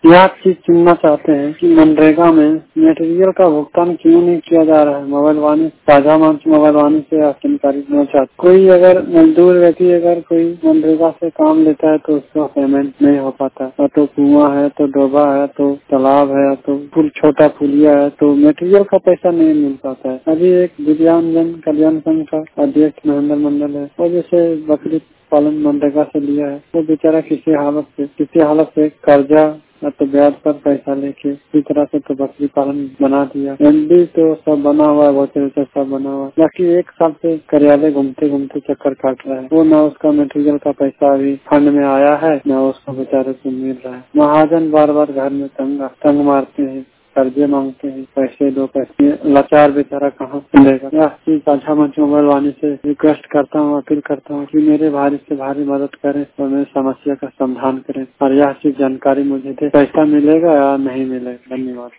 यह चीज सुनना चाहते हैं कि मनरेगा में मटेरियल का भुगतान क्यों नहीं किया जा रहा है। मोबाइल वाणी साझा मंच मोबाइल वाणी से जानकारी देना चाहते। कोई अगर मजदूर व्यक्ति अगर कोई मनरेगा से काम लेता है तो उसका पेमेंट नहीं हो पाता, तो कुआं है तो डोबा है तो तालाब है तो पुल छोटा पुलिया है तो मटेरियल का पैसा नहीं मिल पाता है। अभी एक दिव्यांगजन कल्याण संघ का अध्यक्ष महेंद्र मंडल है, वो जैसे बकरी पालन मनरेगा से लिया है, वो बेचारा किसी हालत से कर्जा तो ब्याज पर पैसा लेके इसी तरह से तो बकरी पालन बना दिया। एमडी तो सब बना हुआ है, बहुत सब बना हुआ है, बाकी एक साल से कार्यालय घूमते घूमते चक्कर काट रहा है। वो ना उसका मटेरियल का पैसा अभी फंड में आया है, ना उसको बेचारे को मिल रहा है। महाजन बार बार घर में तंग मारते हैं, कर्जे मांगते हैं, पैसे दो पैसे, लाचार बेचारा कहाँ से लेगा। यह चीज साझा मंच मोबाइल वाणी से रिक्वेस्ट करता हूँ, अपील करता हूँ कि मेरे भारी से भारी मदद करें और मेरी समस्या का समाधान करें और यह चीज जानकारी मुझे दे, पैसा मिलेगा या नहीं मिलेगा। धन्यवाद।